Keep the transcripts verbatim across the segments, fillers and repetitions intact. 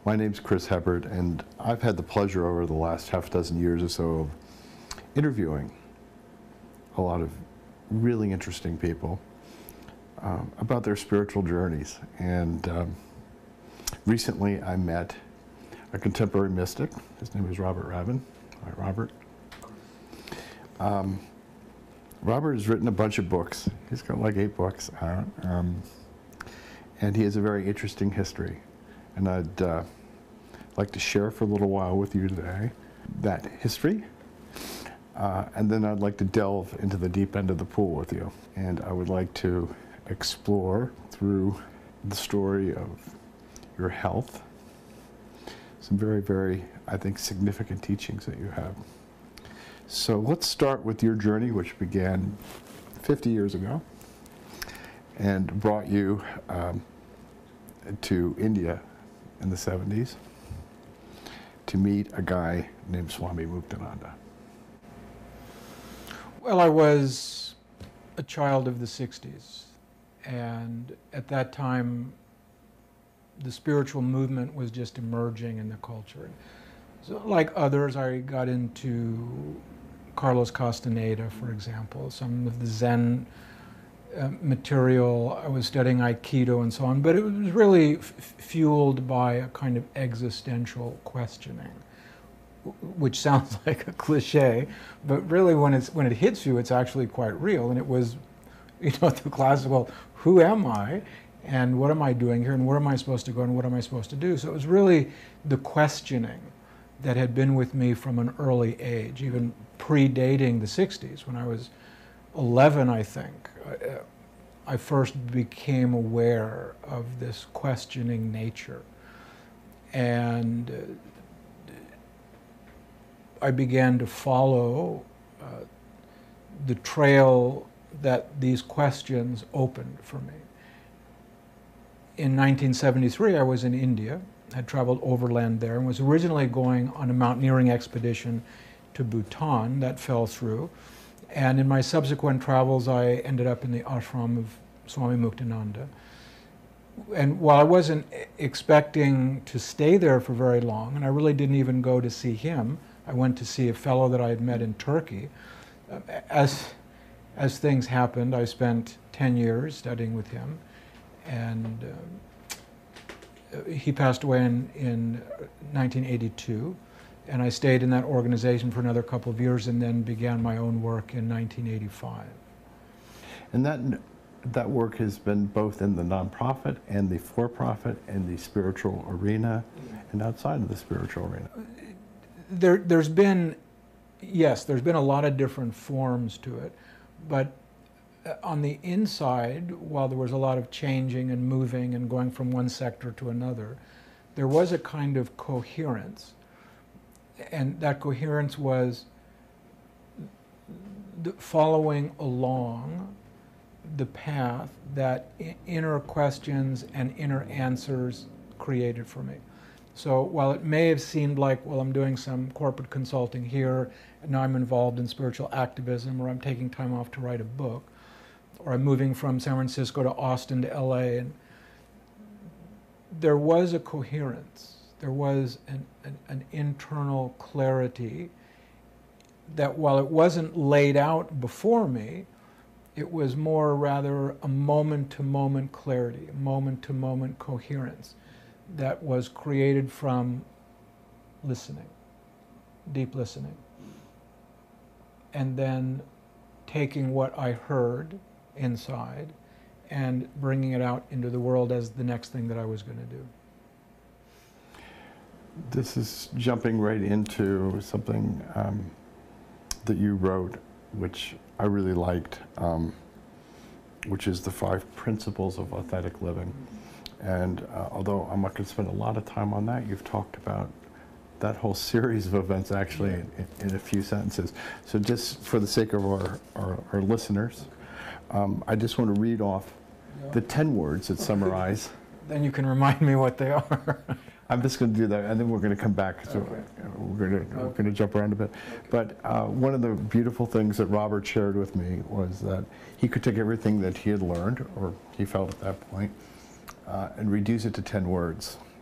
My name's Chris Hebert, and I've had the pleasure over the last half dozen years or so of interviewing a lot of really interesting people um, about their spiritual journeys. And um, recently I met a contemporary mystic. His name is Robert Rabin. Hi, Robert. Um, Robert has written a bunch of books. He's got like eight books out. Um, and he has a very interesting history. And I'd uh, like to share for a little while with you today that history. Uh, and then I'd like to delve into the deep end of the pool with you. And I would like to explore through the story of your health some very, very, I think, significant teachings that you have. So let's start with your journey, which began fifty years ago and brought you um, to India in the seventies to meet a guy named Swami Muktananda. Well, I was a child of the sixties, and at that time the spiritual movement was just emerging in the culture. So, like others, I got into Carlos Castaneda, for example, some of the Zen uh, material. I was studying Aikido and so on, but it was really f fueled by a kind of existential questioning, which sounds like a cliche, but really when it's when it hits you, it's actually quite real. And it was, you know, the classical, who am I, and what am I doing here, and where am I supposed to go, and what am I supposed to do? So it was really the questioning that had been with me from an early age, even predating the sixties. When I was eleven, I think, I first became aware of this questioning nature. And I began to follow uh, the trail that these questions opened for me. In nineteen seventy-three, I was in India, had traveled overland there, and was originally going on a mountaineering expedition to Bhutan. That fell through. And in my subsequent travels, I ended up in the ashram of Swami Muktananda. And while I wasn't expecting to stay there for very long, and I really didn't even go to see him, I went to see a fellow that I had met in Turkey. As, as things happened, I spent ten years studying with him, and uh, he passed away in, in nineteen eighty-two, and I stayed in that organization for another couple of years and then began my own work in nineteen eighty-five. And that, that work has been both in the nonprofit and the for-profit and the spiritual arena and outside of the spiritual arena. There, there's been, yes, there's been a lot of different forms to it, but on the inside, while there was a lot of changing and moving and going from one sector to another, there was a kind of coherence. And that coherence was the following along the path that inner questions and inner answers created for me. So while it may have seemed like, well, I'm doing some corporate consulting here, and now I'm involved in spiritual activism, or I'm taking time off to write a book, or I'm moving from San Francisco to Austin to L A, and there was a coherence. There was an, an, an internal clarity that, while it wasn't laid out before me, it was more rather a moment-to-moment clarity, a moment-to-moment coherence that was created from listening, deep listening, and then taking what I heard inside and bringing it out into the world as the next thing that I was going to do. This is jumping right into something um, that you wrote, which I really liked, um, which is the five principles of authentic living. And uh, although I'm not going to spend a lot of time on that, you've talked about that whole series of events actually in, in a few sentences. So just for the sake of our, our, our listeners, um, I just want to read off the ten words that summarize. Then you can remind me what they are. I'm just going to do that, and then we're going to come back. So Okay. we're going to Okay. we're going to jump around a bit. Okay. But uh, one of the beautiful things that Robert shared with me was that he could take everything that he had learned, or he felt at that point, uh, and reduce it to ten words.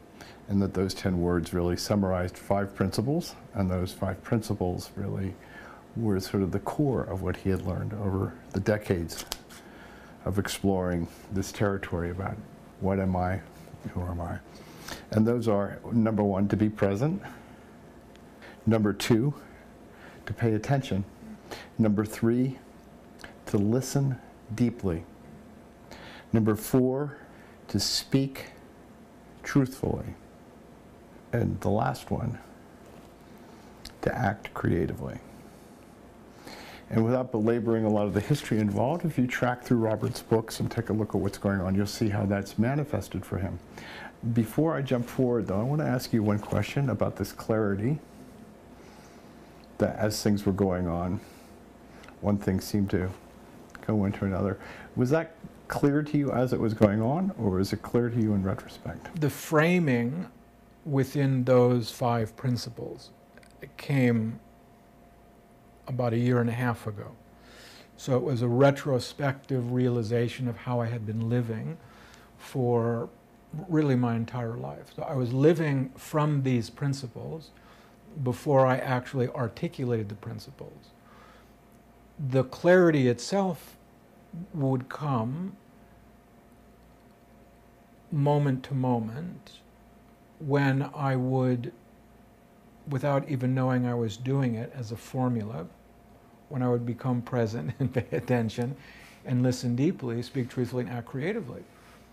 and that those ten words really summarized five principles, and those five principles really were sort of the core of what he had learned over the decades of exploring this territory about what am I, who am I. And those are, number one, to be present. Number two, to pay attention. Number three, to listen deeply. Number four, to speak truthfully. And the last one, to act creatively. And without belaboring a lot of the history involved, if you track through Robert's books and take a look at what's going on, you'll see how that's manifested for him. Before I jump forward, though, I want to ask you one question about this clarity, that as things were going on, one thing seemed to go into another. Was that clear to you as it was going on, or was it clear to you in retrospect? The framing within those five principles came about a year and a half ago. So it was a retrospective realization of how I had been living for really my entire life. So I was living from these principles before I actually articulated the principles. The clarity itself would come moment to moment when I would, without even knowing I was doing it as a formula, when I would become present and pay attention and listen deeply, speak truthfully, and act creatively.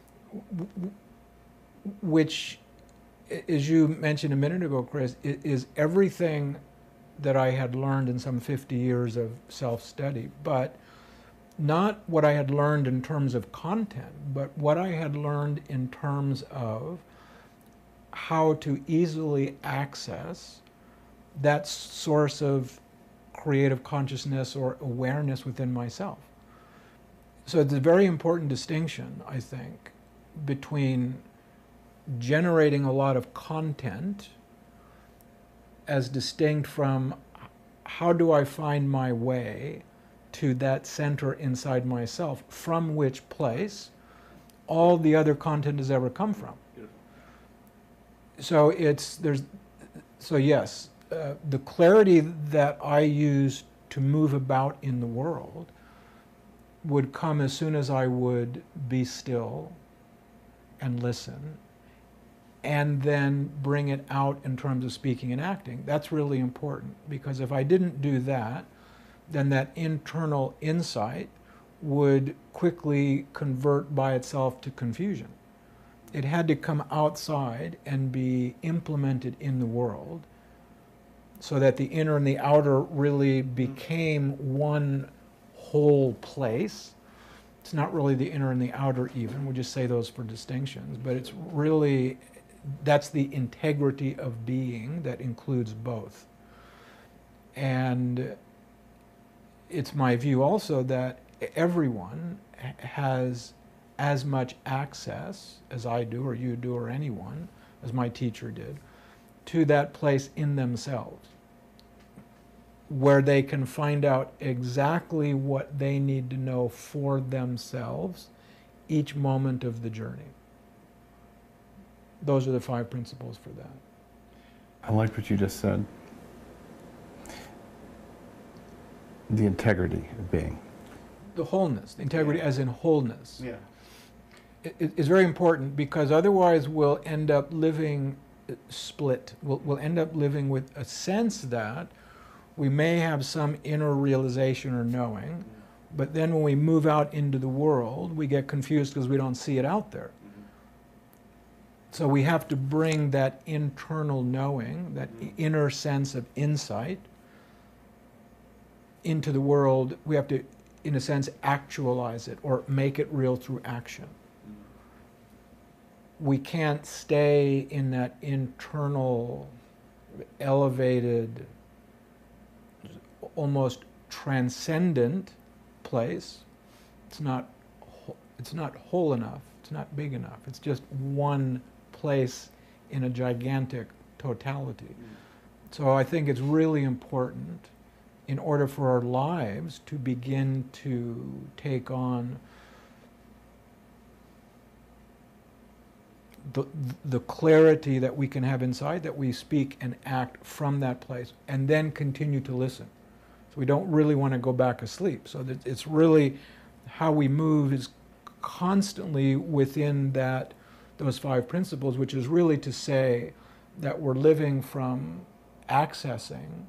Which, as you mentioned a minute ago, Chris, is everything that I had learned in some fifty years of self-study, but not what I had learned in terms of content, but what I had learned in terms of how to easily access that source of creative consciousness or awareness within myself. So it's a very important distinction, I think, between generating a lot of content as distinct from how do I find my way to that center inside myself, from which place all the other content has ever come from. Beautiful. So it's, there's, so yes, uh, the clarity that I use to move about in the world would come as soon as I would be still and listen, and then bring it out in terms of speaking and acting. That's really important, because if I didn't do that, then that internal insight would quickly convert by itself to confusion. It had to come outside and be implemented in the world so that the inner and the outer really became one whole place. It's not really the inner and the outer even, we just say those for distinctions, but it's really, that's the integrity of being that includes both. And it's my view also that everyone has as much access as I do, or you do, or anyone, as my teacher did, to that place in themselves where they can find out exactly what they need to know for themselves each moment of the journey. Those are the five principles for that. I like what you just said. The integrity of being. The wholeness, the integrity Yeah. as in wholeness. Yeah. It, it- it's very important, because otherwise we'll end up living split. We'll, we'll end up living with a sense that we may have some inner realization or knowing, but then when we move out into the world, we get confused because we don't see it out there. So we have to bring that internal knowing, that inner sense of insight into the world. We have to, in a sense, actualize it or make it real through action. We can't stay in that internal, elevated, almost transcendent place. It's not, it's not whole enough. It's not big enough. It's just one place in a gigantic totality. Mm. So I think it's really important, in order for our lives to begin to take on the, the clarity that we can have inside, that we speak and act from that place, and then continue to listen. So we don't really want to go back asleep. So that it's really how we move is constantly within that, those five principles, which is really to say that we're living from accessing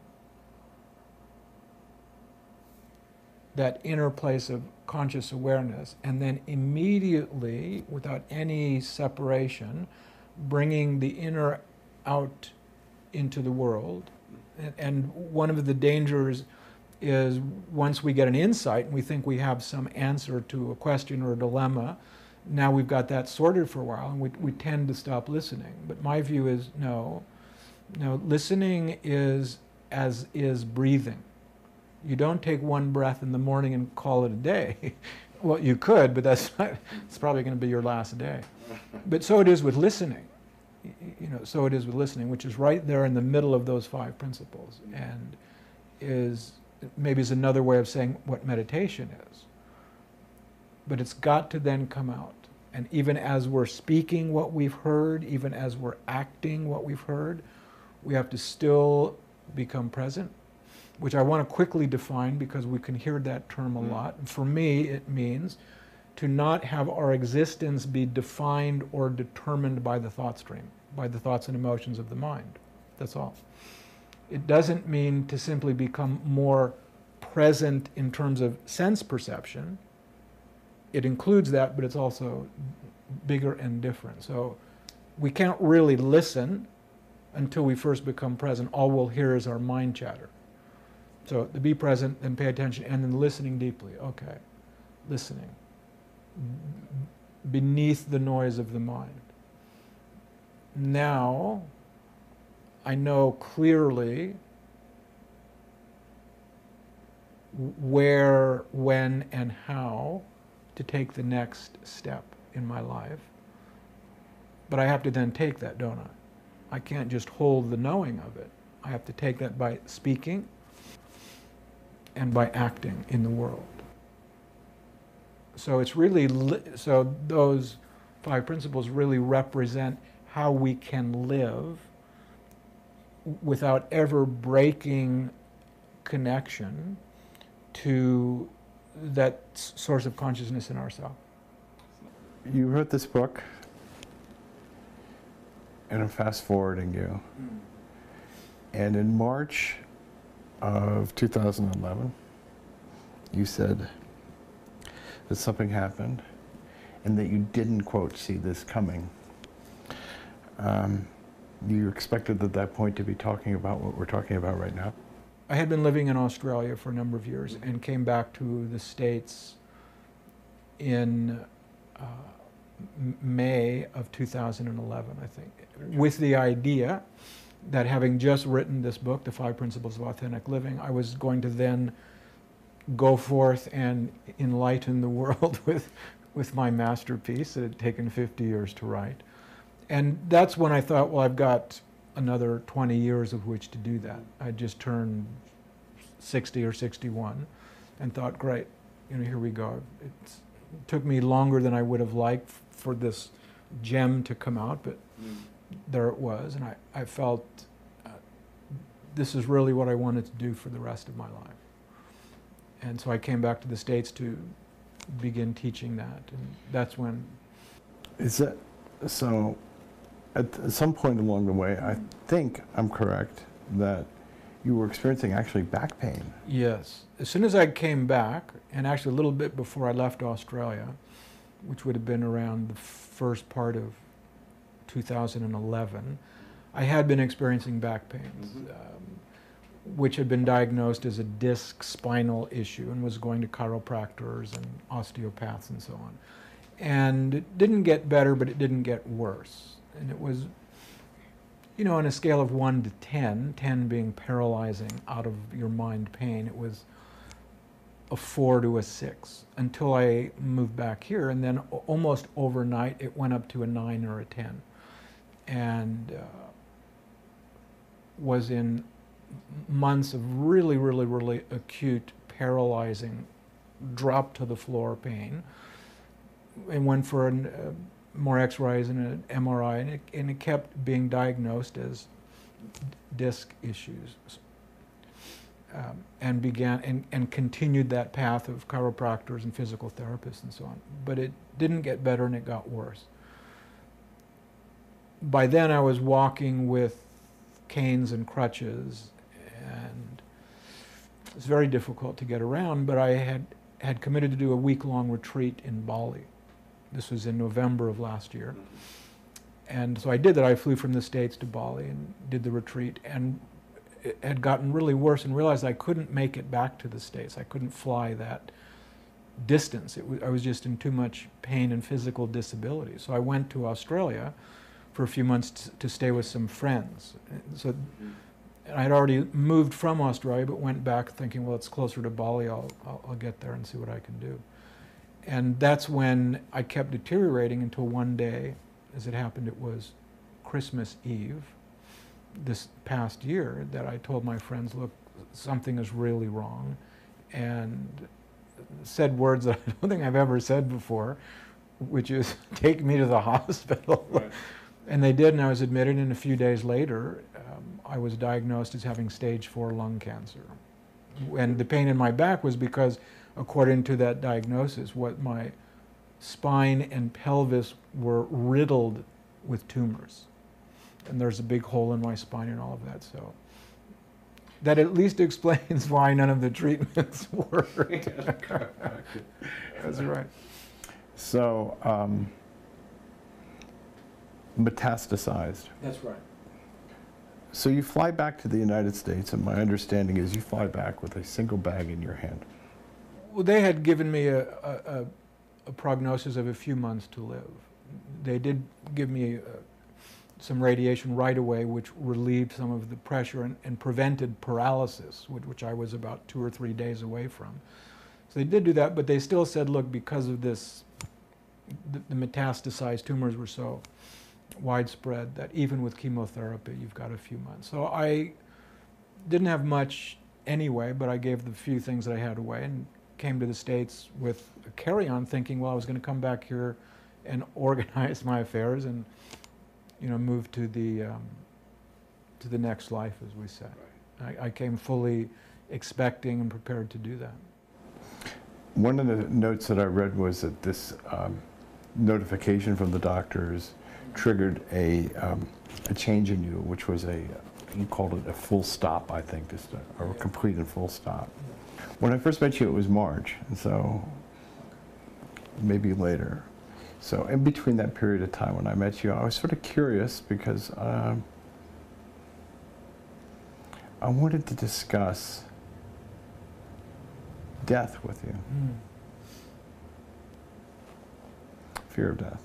that inner place of conscious awareness, and then immediately, without any separation, bringing the inner out into the world. And, and one of the dangers is once we get an insight and we think we have some answer to a question or a dilemma, now we've got that sorted for a while, and we, we tend to stop listening. But my view is no, no, listening is as is breathing. You don't take one breath in the morning and call it a day. Well, you could, but that's not, it's probably going to be your last day. But so it is with listening. You know, so it is with listening, which is right there in the middle of those five principles, and is maybe is another way of saying what meditation is. But it's got to then come out. And even as we're speaking what we've heard, even as we're acting what we've heard, we have to still become present, which I want to quickly define because we can hear that term a lot. And for me, it means to not have our existence be defined or determined by the thought stream, by the thoughts and emotions of the mind. That's all. It doesn't mean to simply become more present in terms of sense perception. It includes that, but it's also bigger and different. So we can't really listen until we first become present. All we'll hear is our mind chatter. So to be present, then pay attention, and then listening deeply. Okay, listening. Beneath the noise of the mind. Now, I know clearly where, when, and how to take the next step in my life. But I have to then take that, don't I? I can't just hold the knowing of it. I have to take that by speaking and by acting in the world. So it's really, li- so those five principles really represent how we can live without ever breaking connection to that s- source of consciousness in ourselves. You wrote this book, and I'm fast forwarding you. And in March of two thousand eleven, you said that something happened and that you didn't, quote, see this coming. Um, you expected at that point to be talking about what we're talking about right now? I had been living in Australia for a number of years and came back to the States in uh, M- May of two thousand eleven, I think, with the idea that having just written this book, The Five Principles of Authentic Living, I was going to then go forth and enlighten the world with, with my masterpiece that had taken fifty years to write. And that's when I thought, well, I've got another twenty years of which to do that. I just turned sixty or sixty-one and thought, great, you know, here we go. It's, it took me longer than I would have liked for this gem to come out, but mm. there it was. And I, I felt uh, this is really what I wanted to do for the rest of my life. And so I came back to the States to begin teaching that. And that's when... Is that, so at some point along the way, I think I'm correct, that you were experiencing actually back pain. Yes. As soon as I came back, and actually a little bit before I left Australia, which would have been around the first part of two thousand eleven, I had been experiencing back pains, mm-hmm. um, which had been diagnosed as a disc spinal issue and was going to chiropractors and osteopaths and so on. And it didn't get better, but it didn't get worse. And it was, you know, on a scale of one to ten, ten being paralyzing, out of your mind pain, it was a four to a six until I moved back here. And then almost overnight, it went up to a nine or a ten. And uh, was in months of really, really, really acute, paralyzing, drop to the floor pain. And went for an, uh, more X-rays and an M R I, and it, and it kept being diagnosed as disc issues, um, and began and, and continued that path of chiropractors and physical therapists and so on. But it didn't get better, and it got worse. By then, I was walking with canes and crutches, and it was very difficult to get around, but I had, had committed to do a week-long retreat in Bali. This was in November of last year. And so I did that. I flew from the States to Bali and did the retreat, and it had gotten really worse and realized I couldn't make it back to the States. I couldn't fly that distance. It was, I was just in too much pain and physical disability. So I went to Australia for a few months t- to stay with some friends. So I had already moved from Australia, but went back thinking, well, it's closer to Bali. I'll, I'll, I'll get there and see what I can do. And that's when I kept deteriorating until one day, as it happened, it was Christmas Eve this past year, that I told my friends, look, something is really wrong, and said words that I don't think I've ever said before, which is, take me to the hospital. Right. And they did, and I was admitted, and a few days later, um, I was diagnosed as having stage four lung cancer. And the pain in my back was because, according to that diagnosis, what my spine and pelvis were riddled with tumors. And there's a big hole in my spine and all of that, so that at least explains why none of the treatments worked. That's right. So, um, metastasized. That's right. So you fly back to the United States, and my understanding is you fly back with a single bag in your hand. Well, they had given me a, a, a prognosis of a few months to live. They did give me uh, some radiation right away, which relieved some of the pressure and, and prevented paralysis, which, which I was about two or three days away from. So they did do that, but they still said, look, because of this, the, the metastasized tumors were so widespread that even with chemotherapy, you've got a few months. So I didn't have much anyway, but I gave the few things that I had away and came to the States with a carry-on, thinking, well, I was going to come back here and organize my affairs and, you know, move to the um, to the next life, as we say. Right. I, I came fully expecting and prepared to do that. One of the notes that I read was that this um, notification from the doctors triggered a um, a change in you, which was a, you called it a full stop, I think, just a, a complete and full stop. When I first met you, it was March, and so maybe later. So in between that period of time when I met you, I was sort of curious because um, I wanted to discuss death with you. Mm. Fear of death.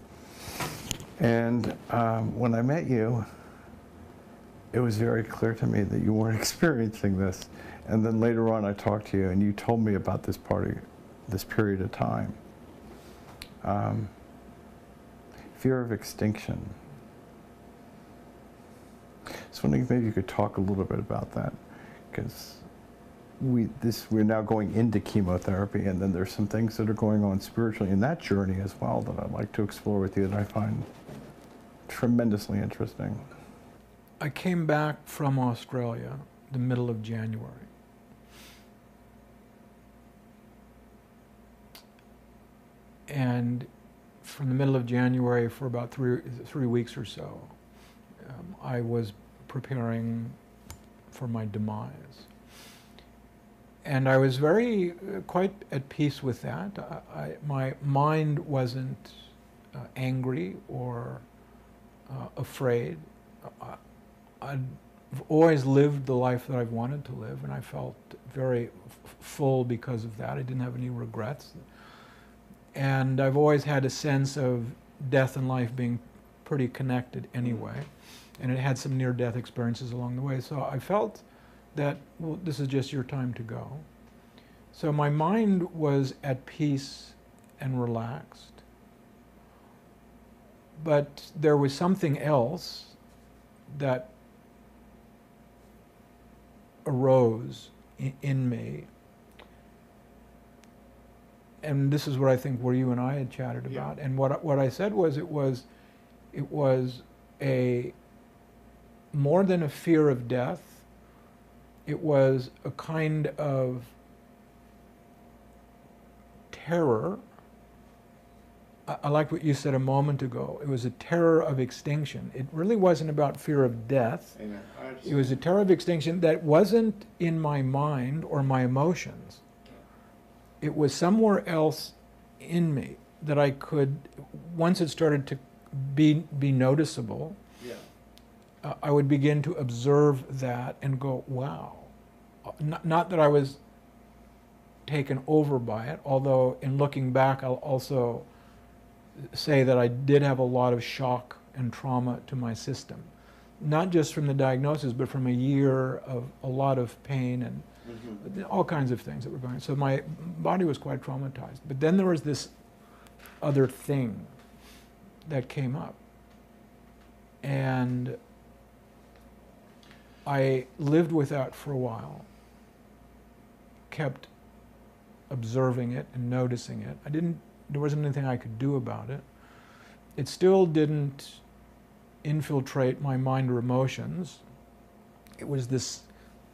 And um, when I met you, it was very clear to me that you weren't experiencing this. And then later on I talked to you and you told me about this party, this period of time. Um, fear of extinction. So I wondering if maybe you could talk a little bit about that, because we this we're now going into chemotherapy, and then there's some things that are going on spiritually in that journey as well that I'd like to explore with you that I find tremendously interesting. I came back from Australia the middle of January. And from the middle of January for about three, three weeks or so, um, I was preparing for my demise. And I was very, uh, quite at peace with that. I, I, my mind wasn't uh, angry or uh, afraid. I, I'd always lived the life that I've wanted to live, and I felt very f- full because of that. I didn't have any regrets. And I've always had a sense of death and life being pretty connected anyway. And it had some near-death experiences along the way. So I felt that, well, this is just your time to go. So my mind was at peace and relaxed. But there was something else that arose in, in me and this is what I think where you and I had chatted Yeah. about. And what what I said was it was it was a more than a fear of death. It was a kind of terror. I, I like what you said a moment ago. It was a terror of extinction. It really wasn't about fear of death. Amen. It was a terror of extinction that wasn't in my mind or my emotions. It was somewhere else in me that I could, once it started to be be noticeable, Yeah. uh, I would begin to observe that and go, wow. Not, not that I was taken over by it, although in looking back, I'll also say that I did have a lot of shock and trauma to my system. Not just from the diagnosis, but from a year of a lot of pain and mm-hmm. all kinds of things that were going on. So my body was quite traumatized. But then there was this other thing that came up. And I lived with that for a while, kept observing it and noticing it. I didn't, there wasn't anything I could do about it. It still didn't infiltrate my mind or emotions. It was this,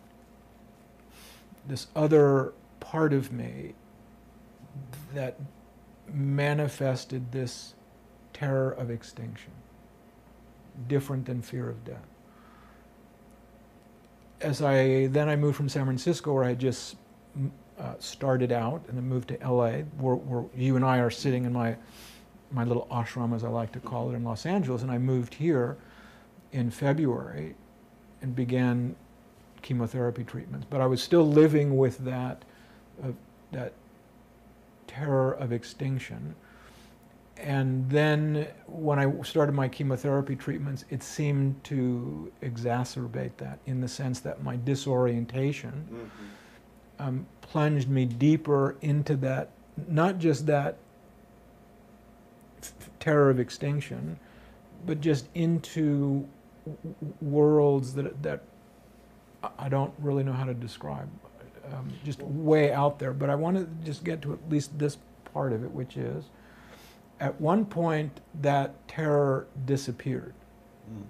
this other part of me that manifested this terror of extinction, different than fear of death. As I, then I moved from San Francisco, where I had just uh, started out, and then moved to L A, where, where you and I are sitting in my, my little ashram, as I like to call it, in Los Angeles, and I moved here in February and began chemotherapy treatments. But I was still living with that, uh, that terror of extinction. And then when I started my chemotherapy treatments, it seemed to exacerbate that, in the sense that my disorientation mm-hmm. um, plunged me deeper into that, not just that f- terror of extinction, but just into w- worlds that, that I don't really know how to describe, um, just way out there. But I want to just get to at least this part of it, which is, at one point, that terror disappeared. Mm.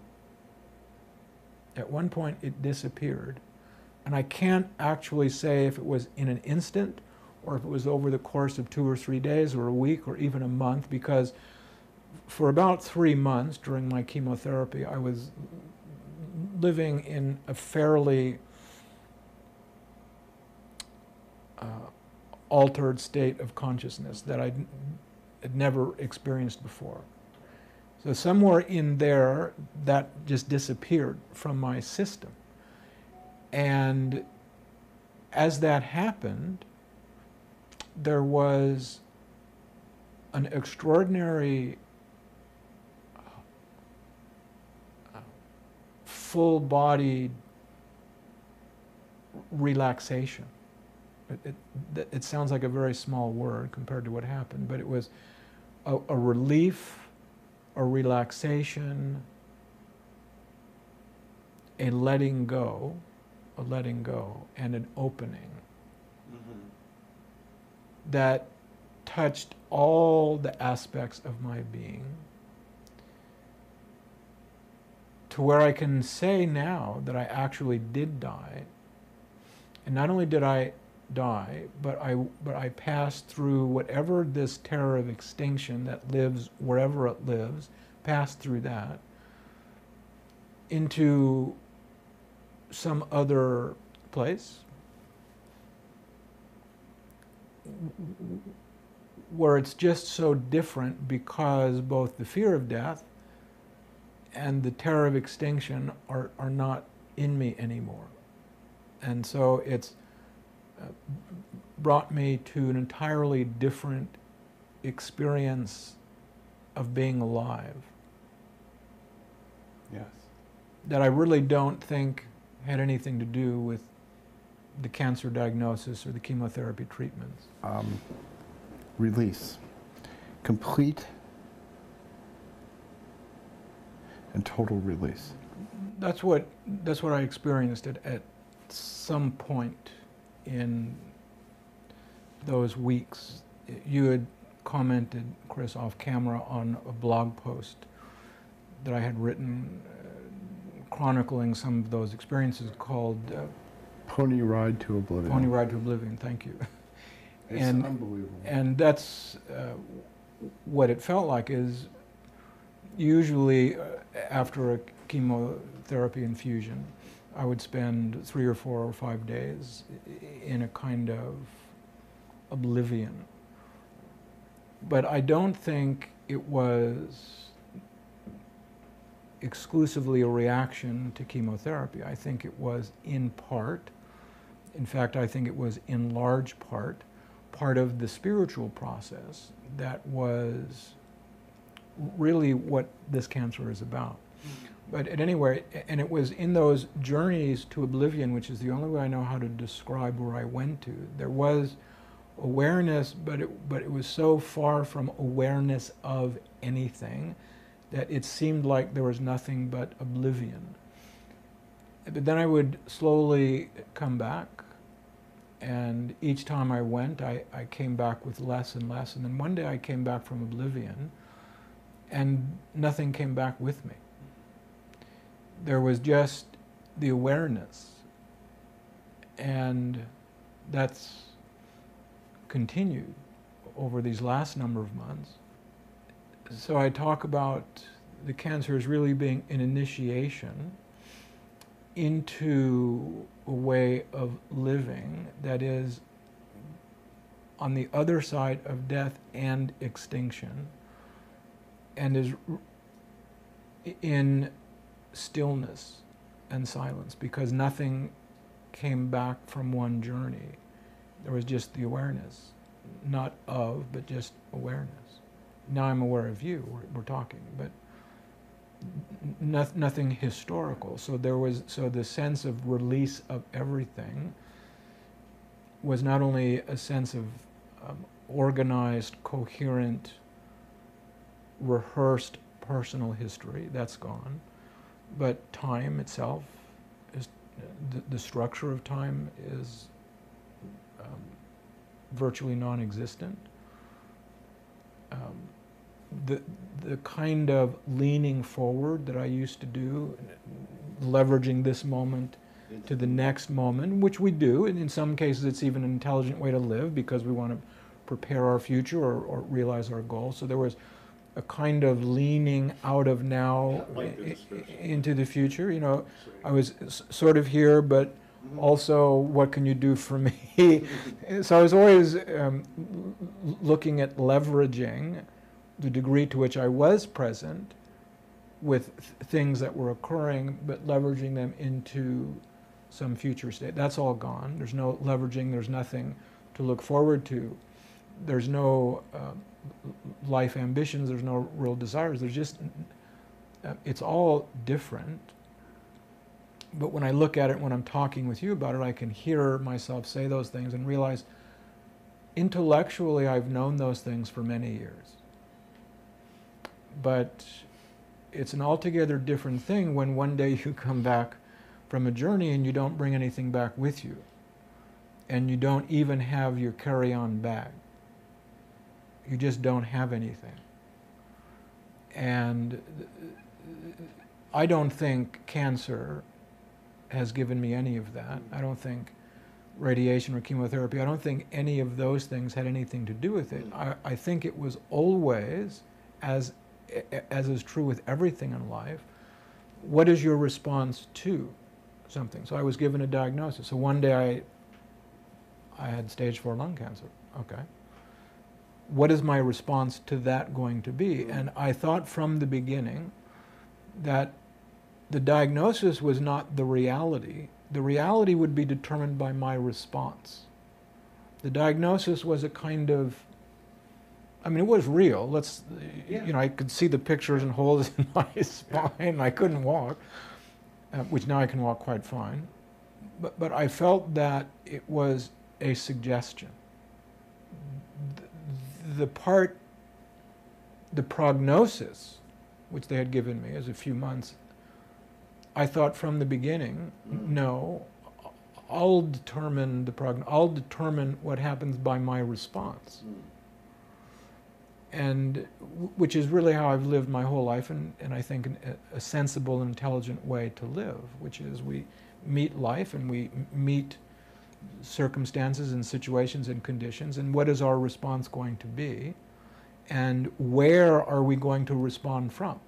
At one point, it disappeared. And I can't actually say if it was in an instant or if it was over the course of two or three days or a week or even a month, because for about three months during my chemotherapy, I was living in a fairly uh, altered state of consciousness that I had never experienced before. So somewhere in there, that just disappeared from my system. And as that happened, there was an extraordinary uh, full-bodied relaxation. It, it, it sounds like a very small word compared to what happened, but it was a, a relief, a relaxation, a letting go, a letting go, and an opening mm-hmm. that touched all the aspects of my being, to where I can say now that I actually did die. And not only did I die, but I but I passed through whatever this terror of extinction that lives wherever it lives, passed through that into some other place where it's just so different, because both the fear of death and the terror of extinction are, are not in me anymore. And so it's Uh, brought me to an entirely different experience of being alive. Yes. That I really don't think had anything to do with the cancer diagnosis or the chemotherapy treatments. Um, release. Complete and total release. That's what, that's what I experienced at, at some point in those weeks you had commented, Chris, off camera on a blog post that I had written uh, chronicling some of those experiences called uh, Pony Ride to Oblivion. Pony Ride to Oblivion, thank you. It's and, unbelievable. And that's uh, what it felt like is usually uh, after a chemotherapy infusion, I would spend three or four or five days in a kind of oblivion. But I don't think it was exclusively a reaction to chemotherapy. I think it was in part, in fact, I think it was in large part, part of the spiritual process that was really what this cancer is about. But at any rate, and it was in those journeys to oblivion, which is the only way I know how to describe where I went to. There was awareness, but it, but it was so far from awareness of anything that it seemed like there was nothing but oblivion. But then I would slowly come back, and each time I went, I, I came back with less and less. And then one day I came back from oblivion, and nothing came back with me. There was just the awareness, and that's continued over these last number of months. So I talk about the cancer as really being an initiation into a way of living that is on the other side of death and extinction, and is in stillness and silence, because nothing came back from one journey. There was just the awareness, not of, but just awareness. Now I'm aware of you, we're, we're talking, but no, nothing historical. So there was, so the sense of release of everything was not only a sense of um, organized, coherent, rehearsed personal history, that's gone, but time itself, is the, the structure of time is um, virtually non-existent. Um, the, the kind of leaning forward that I used to do, leveraging this moment to the next moment, which we do, and in some cases it's even an intelligent way to live because we want to prepare our future or, or realize our goals. So there was a kind of leaning out of now I- into the future. You know, I was s- sort of here, but also what can you do for me? So I was always um, l- looking at leveraging the degree to which I was present with th- things that were occurring, but leveraging them into some future state. That's all gone. There's no leveraging, there's nothing to look forward to. There's no uh, life ambitions, there's no real desires, there's just, uh, it's all different. But when I look at it, when I'm talking with you about it, I can hear myself say those things and realize intellectually I've known those things for many years. But it's an altogether different thing when one day you come back from a journey and you don't bring anything back with you. And you don't even have your carry-on bag. You just don't have anything. And I don't think cancer has given me any of that. I don't think radiation or chemotherapy, I don't think any of those things had anything to do with it. I, I think it was always, as, as is true with everything in life, what is your response to something? So I was given a diagnosis. So one day I, I had stage four lung cancer. Okay. What is my response to that going to be? And I thought from the beginning that the diagnosis was not the reality. The reality would be determined by my response. The diagnosis was a kind of, I mean, it was real. Let's, yeah. you know, I could see the pictures and holes in my spine. I couldn't walk, uh, which now I can walk quite fine. But, but I felt that it was a suggestion. The, the part, the prognosis, which they had given me as a few months, I thought from the beginning, mm. no, I'll determine the prognosis. I'll determine what happens by my response. Mm. and w- which is really how I've lived my whole life, and, and I think an, a sensible and intelligent way to live, which is we meet life and we m- meet circumstances and situations and conditions, and what is our response going to be, and where are we going to respond from?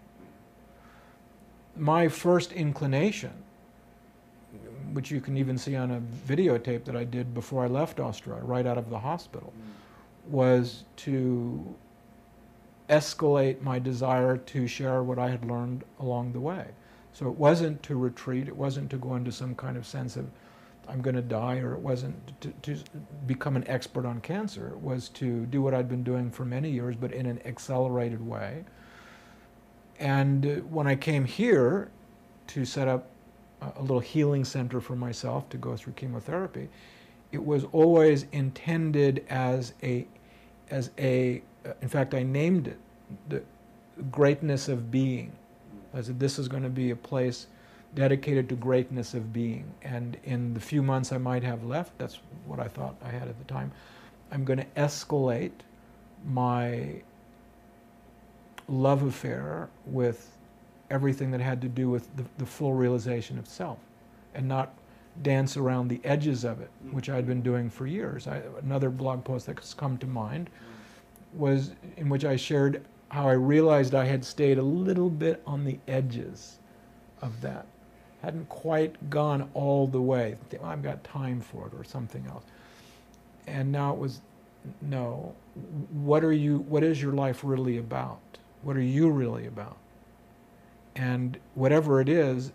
My first inclination, which you can even see on a videotape that I did before I left Australia, right out of the hospital, was to escalate my desire to share what I had learned along the way. So it wasn't to retreat, it wasn't to go into some kind of sense of I'm going to die, or it wasn't to, to become an expert on cancer. It was to do what I'd been doing for many years, but in an accelerated way. And when I came here to set up a little healing center for myself to go through chemotherapy, it was always intended as a, as a, in fact, I named it the greatness of being. I said, this is going to be a place dedicated to greatness of being. And in the few months I might have left, that's what I thought I had at the time, I'm going to escalate my love affair with everything that had to do with the, the full realization of self, and not dance around the edges of it, which I'd been doing for years. I, another blog post that's come to mind was in which I shared how I realized I had stayed a little bit on the edges of that. Hadn't quite gone all the way. Well, I've got time for it, or something else. And now it was, no, what are you, what is your life really about? What are you really about? And whatever it is,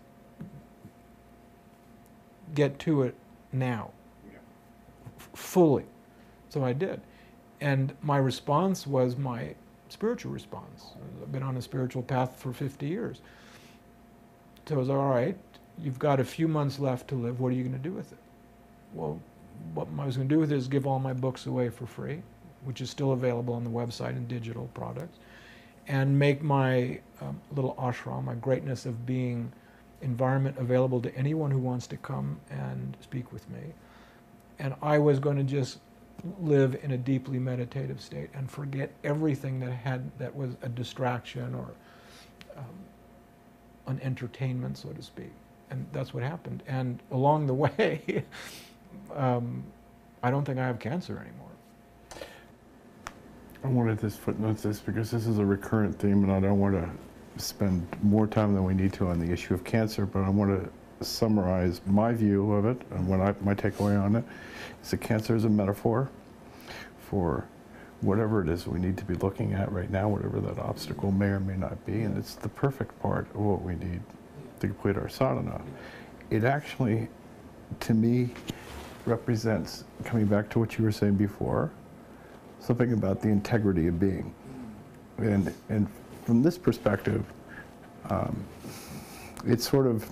get to it now, yeah. F- fully. So I did. And my response was my spiritual response. I've been on a spiritual path for fifty years. So it was, all right, you've got a few months left to live. What are you going to do with it? Well, what I was going to do with it is give all my books away for free, which is still available on the website and digital products, and make my um, little ashram, my greatness of being environment, available to anyone who wants to come and speak with me. And I was going to just live in a deeply meditative state and forget everything that had that was a distraction or um, an entertainment, so to speak. And that's what happened. And along the way, um, I don't think I have cancer anymore. I wanted to footnote this because this is a recurrent theme, and I don't want to spend more time than we need to on the issue of cancer, but I want to summarize my view of it and what I, my takeaway on it is that cancer is a metaphor for whatever it is we need to be looking at right now, whatever that obstacle may or may not be, and it's the perfect part of what we need to complete our sadhana. It actually, to me, represents, coming back to what you were saying before, something about the integrity of being. And, and from this perspective, um, it's sort of,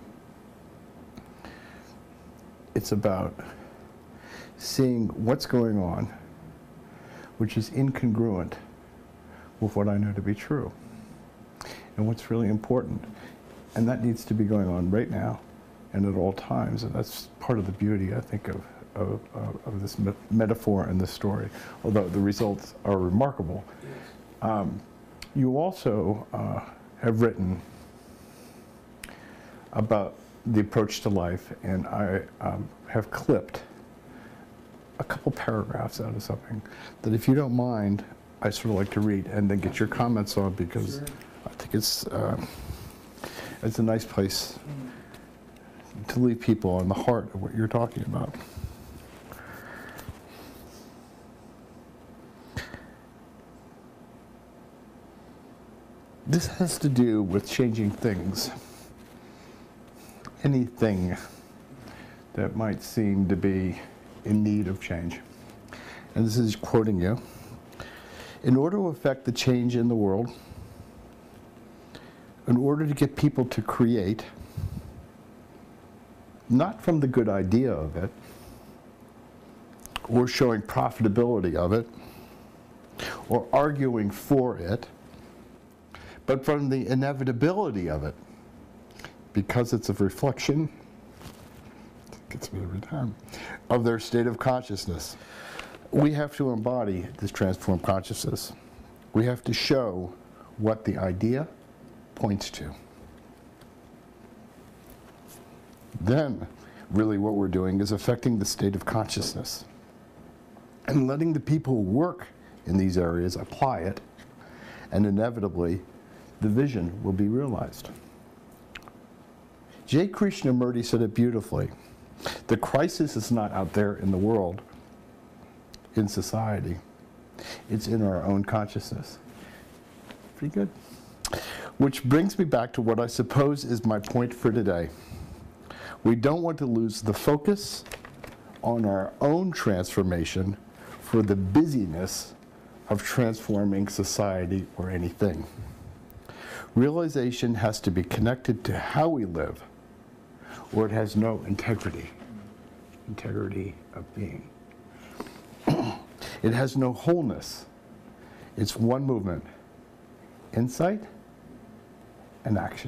it's about seeing what's going on, which is incongruent with what I know to be true, and what's really important. And that needs to be going on right now and at all times. And that's part of the beauty, I think, of, of, of this me metaphor and this story, although the results are remarkable. Um, you also uh, have written about the approach to life, and I um, have clipped a couple paragraphs out of something that, if you don't mind, I sort of like to read and then get your comments on, because sure. I think it's uh, it's a nice place to leave people on the heart of what you're talking about. This has to do with changing things. Anything that might seem to be in need of change. And this is quoting you. In order to affect the change in the world, in order to get people to create, not from the good idea of it, or showing profitability of it, or arguing for it, but from the inevitability of it, because it's a reflection, gets me every time, of their state of consciousness. We have to embody this transformed consciousness. We have to show what the idea points to. Then, really what we're doing is affecting the state of consciousness and letting the people who work in these areas apply it, and inevitably the vision will be realized. J. Krishnamurti said it beautifully. The crisis is not out there in the world, in society. It's in our own consciousness. Pretty good. Which brings me back to what I suppose is my point for today. We don't want to lose the focus on our own transformation for the busyness of transforming society or anything. Realization has to be connected to how we live, or it has no integrity. Integrity of being. It has no wholeness. It's one movement. Insight and action.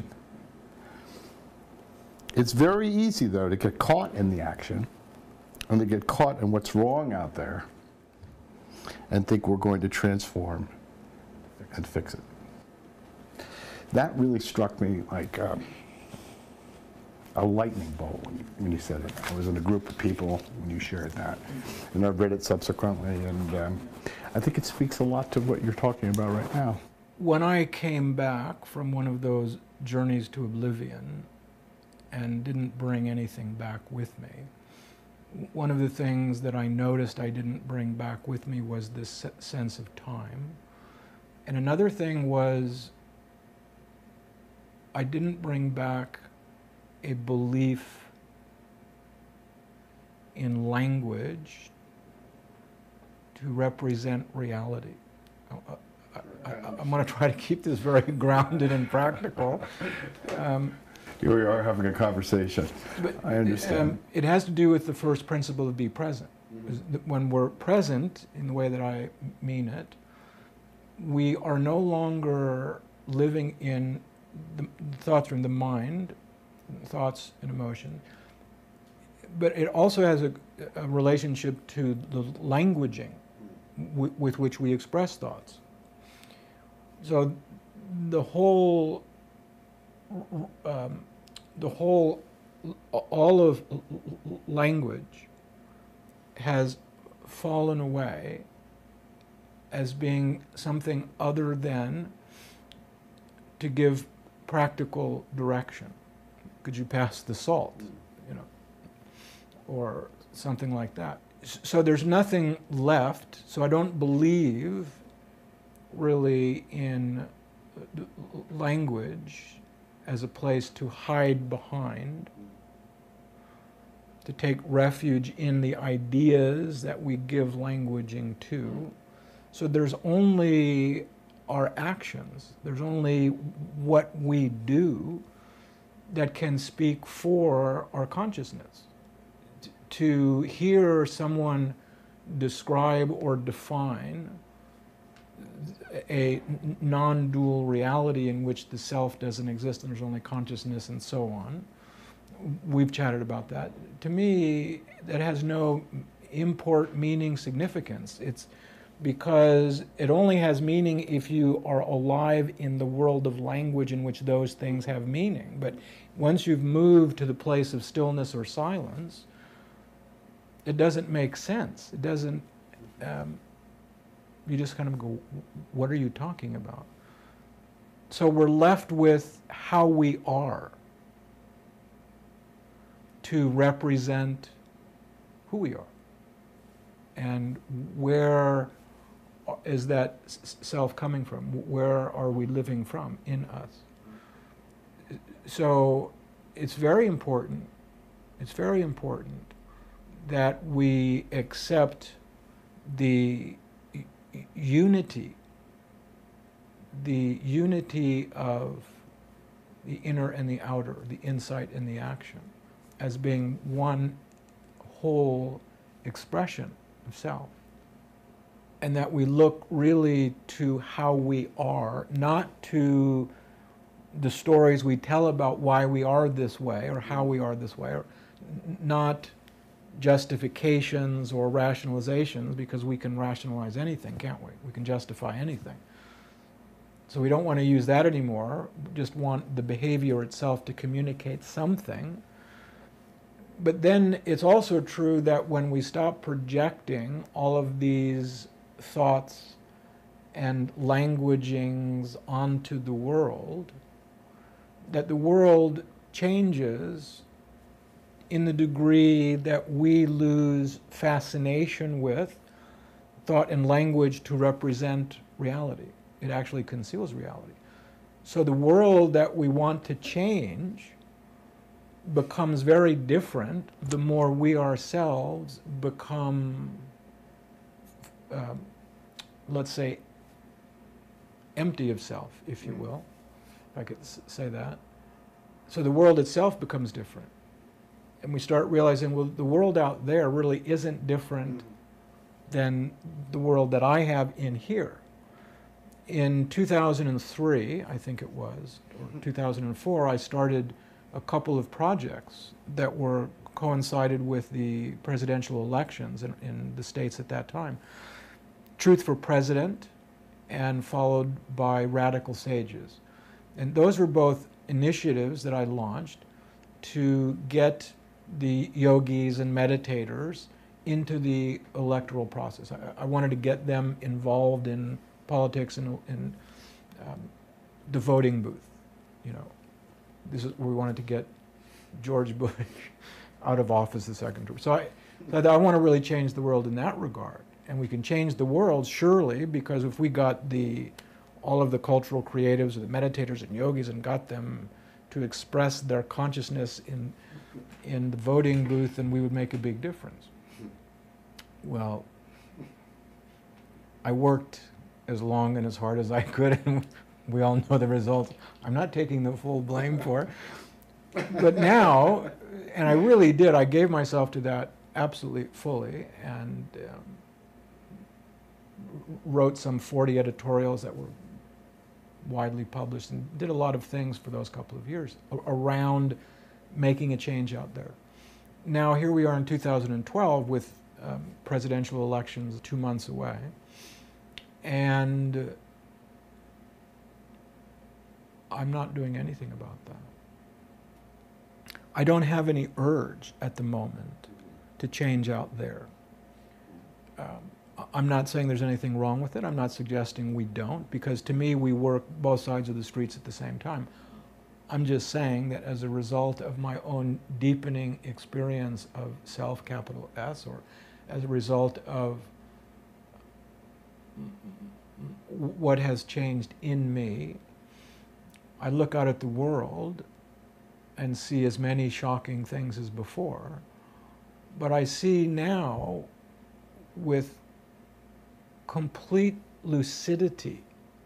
It's very easy, though, to get caught in the action and to get caught in what's wrong out there and think we're going to transform and fix it. That really struck me like um, a lightning bolt when you, when you said it. I was in a group of people when you shared that, and I've read it subsequently, and um, I think it speaks a lot to what you're talking about right now. When I came back from one of those journeys to oblivion and didn't bring anything back with me, one of the things that I noticed I didn't bring back with me was this sense of time. And another thing was I didn't bring back a belief in language to represent reality. I, I, I'm going to try to keep this very grounded and practical. Um, Here we are having a conversation. But, I understand. Um, it has to do with the first principle of be present. Mm-hmm. When we're present, in the way that I mean it, we are no longer living in the thoughts from the mind, thoughts and emotion, but it also has a, a relationship to the languaging w with which we express thoughts. So the whole Um, the whole, all of language has fallen away as being something other than to give practical direction. Could you pass the salt, you know, or something like that. So there's nothing left, so I don't believe really in language as a place to hide behind, to take refuge in the ideas that we give languaging to. So there's only our actions, there's only what we do that can speak for our consciousness. T- to hear someone describe or define a non-dual reality in which the self doesn't exist and there's only consciousness and so on. We've chatted about that. To me, that has no import, meaning, significance. It's because it only has meaning if you are alive in the world of language in which those things have meaning. But once you've moved to the place of stillness or silence, it doesn't make sense. It doesn't... Um, you just kind of go, what are you talking about? So we're left with how we are to represent who we are. And where is that self coming from? Where are we living from in us? So it's very important, it's very important that we accept the unity, the unity of the inner and the outer, the insight and the action, as being one whole expression of self. And that we look really to how we are, not to the stories we tell about why we are this way or how we are this way, or not justifications or rationalizations, because we can rationalize anything, can't we? We can justify anything. So we don't want to use that anymore, we just want the behavior itself to communicate something. But then it's also true that when we stop projecting all of these thoughts and languagings onto the world, that the world changes in the degree that we lose fascination with thought and language to represent reality. It actually conceals reality. So the world that we want to change becomes very different the more we ourselves become, uh, let's say, empty of self, if you will, if I could s- say that. So the world itself becomes different. And we start realizing, well, the world out there really isn't different than the world that I have in here. In two thousand three, I think it was, or two thousand four, I started a couple of projects that were coincided with the presidential elections in, in the states at that time. Truth for President, and followed by Radical Sages. And those were both initiatives that I launched to get the yogis and meditators into the electoral process. I, I wanted to get them involved in politics and in um, the voting booth. You know, this is we wanted to get George Bush out of office the second term. So I, so I want to really change the world in that regard, and we can change the world surely because if we got the all of the cultural creatives, the meditators and yogis, and got them to express their consciousness in in the voting booth, then we would make a big difference. Well, I worked as long and as hard as I could, and we all know the results. I'm not taking the full blame for it. But now, and I really did, I gave myself to that absolutely fully, and um, wrote some forty editorials that were widely published, and did a lot of things for those couple of years around making a change out there. Now here we are in two thousand twelve with um, presidential elections two months away, and I'm not doing anything about that. I don't have any urge at the moment to change out there. Um, I'm not saying there's anything wrong with it. I'm not suggesting we don't, because to me we work both sides of the streets at the same time. I'm just saying that as a result of my own deepening experience of self, capital S, or as a result of what has changed in me, I look out at the world and see as many shocking things as before, but I see now with complete lucidity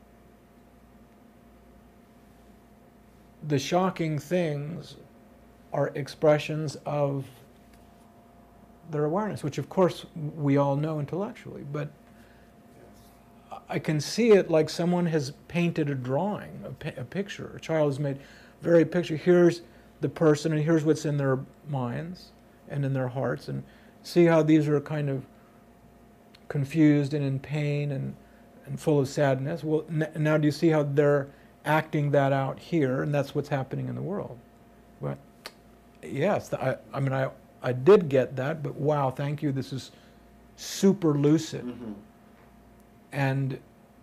the shocking things are expressions of their awareness, which of course we all know intellectually, but I can see it like someone has painted a drawing, a, pi- a picture. A child has made very picture. Here's the person, and here's what's in their minds and in their hearts, and see how these are kind of confused and in pain and, and full of sadness. Well, n- now do you see how they're acting that out here, and that's what's happening in the world? Well, yes, I, I mean, I, I did get that, but wow, thank you, this is super lucid. Mm-hmm. And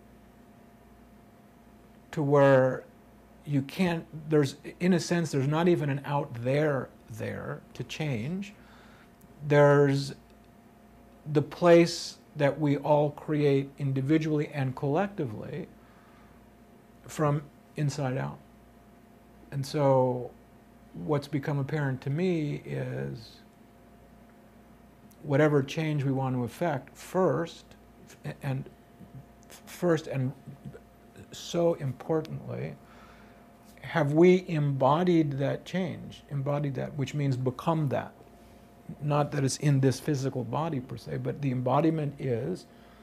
to where you can't, there's, in a sense, there's not even an out there there to change. There's the place that we all create individually and collectively from inside out. And so what's become apparent to me is whatever change we want to effect first, and first and so importantly, have we embodied that change, embodied that, which means become that. Not that it's in this physical body per se, but the embodiment is,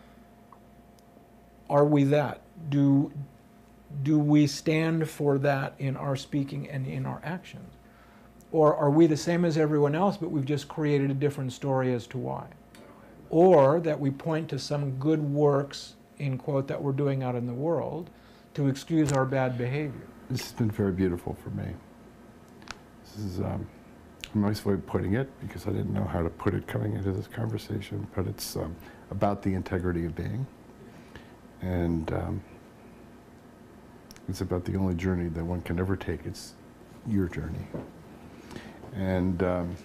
are we that? Do, do we stand for that in our speaking and in our actions? Or are we the same as everyone else, but we've just created a different story as to why? Or that we point to some good works, in quote, that we're doing out in the world to excuse our bad behavior. This has been very beautiful for me. This is, um, a nice way of putting it, because I didn't know how to put it coming into this conversation, but it's um, about the integrity of being. And um, it's about the only journey that one can ever take. It's your journey. And um,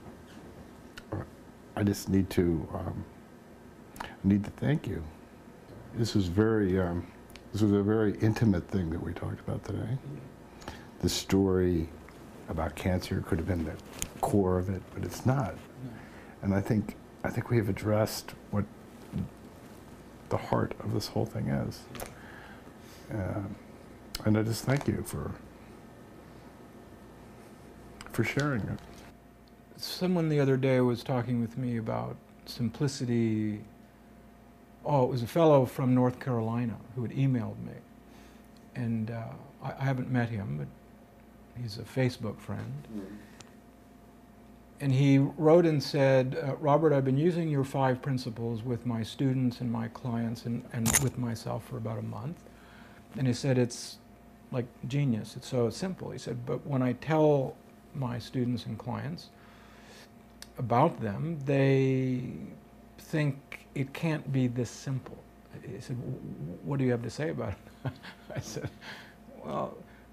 I just need to um, need to thank you. This was very um, this was a very intimate thing that we talked about today. The story about cancer could have been the core of it, but it's not. And I think I think we have addressed what the heart of this whole thing is. Uh, and I just thank you for for sharing it. Someone the other day was talking with me about simplicity. Oh, it was a fellow from North Carolina who had emailed me. And uh, I, I haven't met him, but he's a Facebook friend. Mm. And he wrote and said, uh, Robert, I've been using your five principles with my students and my clients and, and with myself for about a month. And he said, it's like genius. It's so simple. He said, but when I tell my students and clients about them, they think it can't be this simple. He said, what do you have to say about it? I said, well,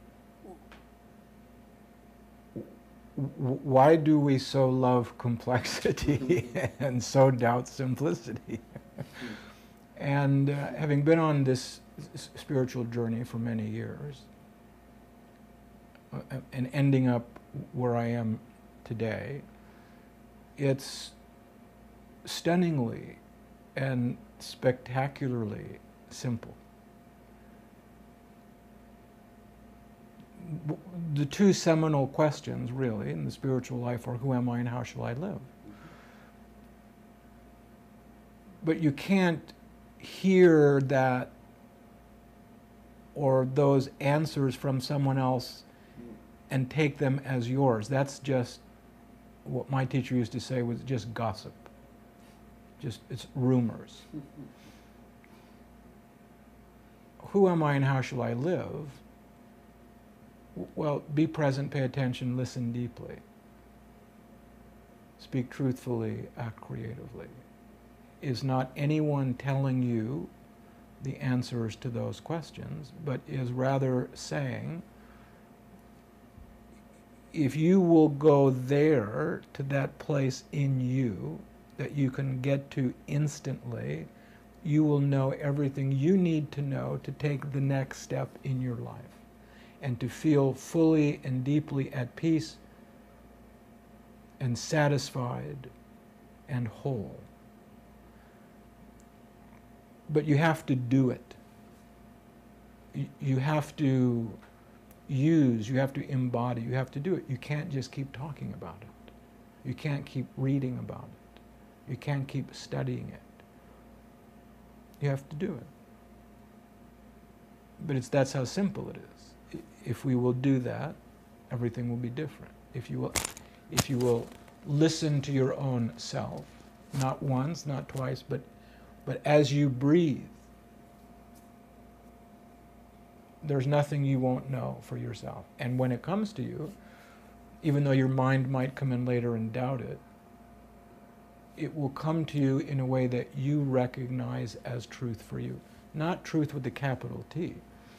why do we so love complexity and so doubt simplicity? And uh, having been on this spiritual journey for many years, uh, and ending up where I am today, it's stunningly and spectacularly simple. The two seminal questions, really, in the spiritual life are, who am I and how shall I live? But you can't hear that or those answers from someone else and take them as yours. That's just what my teacher used to say was just gossip. Just, it's rumors. Who am I and how shall I live? Well, be present, pay attention, listen deeply. Speak truthfully, act creatively. Is not anyone telling you the answers to those questions, but is rather saying, if you will go there to that place in you that you can get to instantly, you will know everything you need to know to take the next step in your life and to feel fully and deeply at peace and satisfied and whole. But you have to do it. You have to use, you have to embody, you have to do it. You can't just keep talking about it. You can't keep reading about it. You can't keep studying it. You have to do it. But it's, that's how simple it is. If we will do that, everything will be different. If you will, if you will listen to your own self, not once, not twice, but, but as you breathe, there's nothing you won't know for yourself. And when it comes to you, even though your mind might come in later and doubt it, it will come to you in a way that you recognize as truth for you. Not truth with a capital T,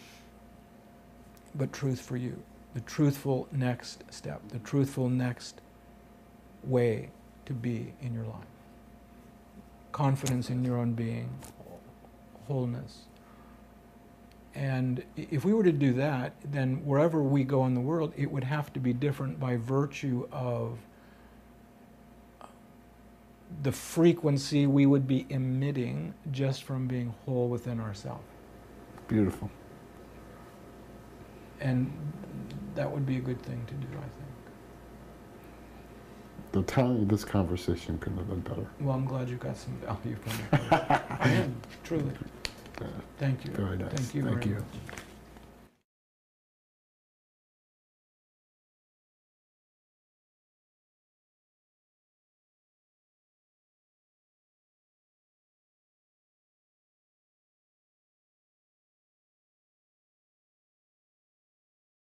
but truth for you. The truthful next step, the truthful next way to be in your life. Confidence in your own being, wholeness. And if we were to do that, then wherever we go in the world, it would have to be different by virtue of the frequency we would be emitting just from being whole within ourselves. Beautiful. And that would be a good thing to do, I think. The timing of this conversation couldn't have been better. Well, I'm glad you got some value from it. I am, truly. Yeah. Thank you. Very nice. Thank you Thank very you. much.